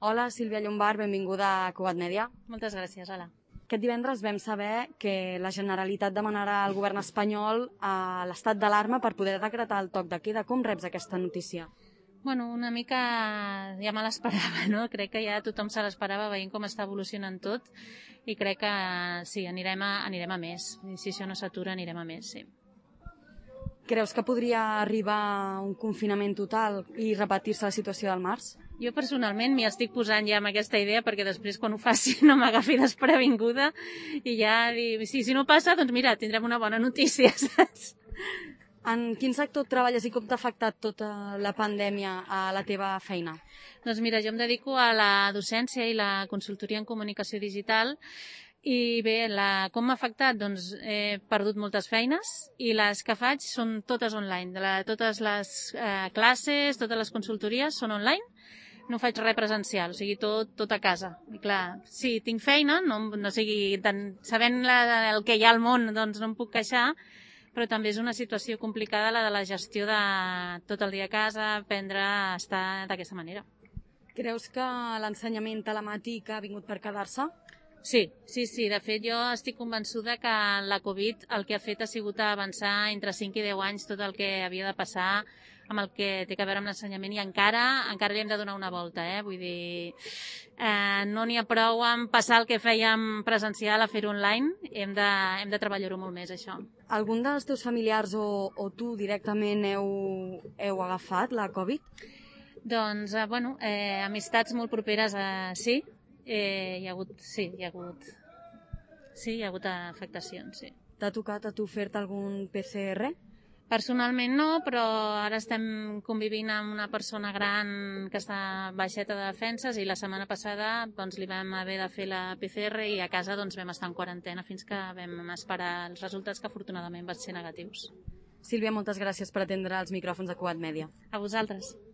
Hola, Sílvia Llombard, benvinguda a Cugat Mèdia. Moltes gràcies, hola. Aquest divendres vam saber que la Generalitat demanarà al govern espanyol l'estat d'alarma per poder decretar el toc de queda. Com reps aquesta notícia? Bueno, una mica ja me l'esperava, no? Crec que ja tothom se l'esperava veient com està evolucionant tot i crec que sí, anirem a més. I si això no s'atura, anirem a més, sí. Creus que podria arribar un confinament total i repetir-se la situació del març? Jo personalment m'hi estic posant ja amb aquesta idea perquè després quan ho faci no m'agafi desprevinguda i ja dir, si no passa, doncs mira, tindrem una bona notícia, saps? En quin sector treballes i com t'ha afectat tota la pandèmia a la teva feina? Doncs mira, jo em dedico a la docència i la consultoria en comunicació digital i bé, com m'ha afectat? Doncs he perdut moltes feines i les que faig són totes online. Totes les classes, totes les consultories són online. No faig res presencial, o sigui, tot a casa. I clar, sí, tinc feina, no sigui sabent el que hi ha al món, doncs no em puc queixar, però també és una situació complicada la de la gestió de tot el dia a casa, aprendre a estar d'aquesta manera. Creus que l'ensenyament telemàtic ha vingut per quedar-se? Sí. De fet, jo estic convençuda que la Covid el que ha fet ha sigut avançar entre 5 i 10 anys tot el que havia de passar amb el que té a veure amb l'ensenyament i encara li hem de donar una volta, Vull dir, no n'hi ha prou amb passar el que fèiem presencial a fer-ho online, hem de treballar-ho molt més, això. Algun dels teus familiars o tu directament heu agafat la Covid? Doncs, amistats molt properes, sí. Hi ha hagut afectacions, sí. T'ha tocat a tu fer-te algun PCR? Personalment no, però ara estem convivint amb una persona gran que està baixeta de defenses i la setmana passada doncs, li vam haver de fer la PCR i a casa doncs, vam estar en quarantena fins que vam esperar els resultats que afortunadament van ser negatius. Sílvia, moltes gràcies per atendre els micròfons de Cugat Mèdia. A vosaltres.